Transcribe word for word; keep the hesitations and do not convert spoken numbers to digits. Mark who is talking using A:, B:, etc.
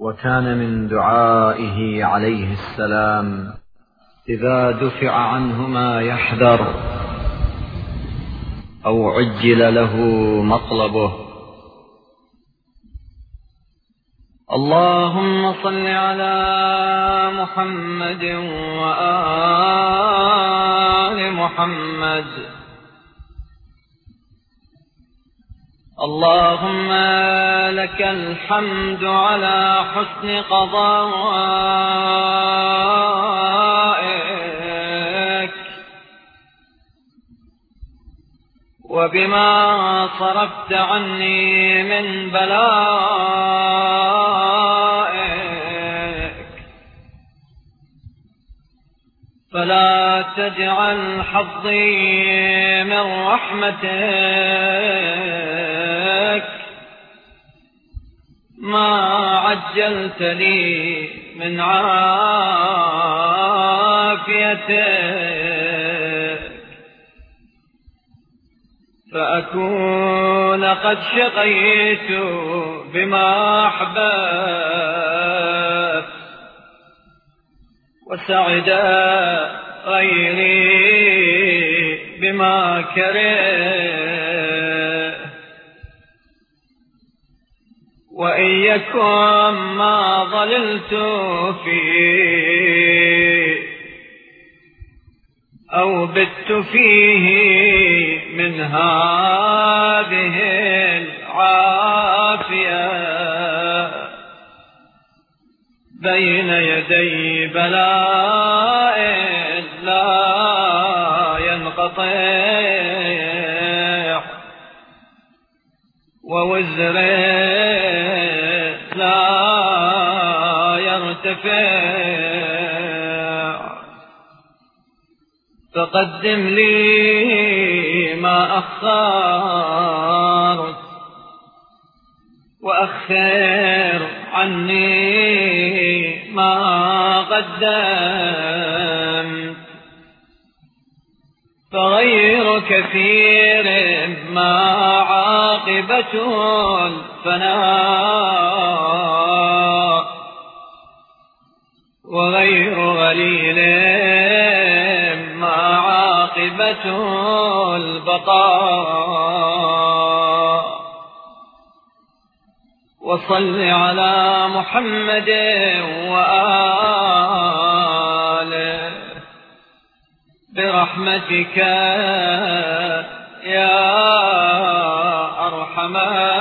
A: وكان من دعائه عليه السلام إذا دفع عنه ما يحذر أو عجل له مطلبه: اللهم صل على محمد وآل محمد. اللهم لك الحمد على حسن قضائك وبما صرفت عني من بلائك، فلا تجعل حظي من رحمتك ما عجلت لي من عافيتك، فأكون قد شقيت بما أحببت وسعد غيري بما كره، وإن يكن ما ضللت فيه أو بت فيه من هذه العافية بين يدي بلاء لا ينقطع ووزر لا يرتفع، فقدم لي ما أخرت وأخر عني ما قدمت، فغير كثير ما عاقبة الفناء وغير غليل ما عاقبة البقاء. وصل على محمد وآله برحمتك يا أرحم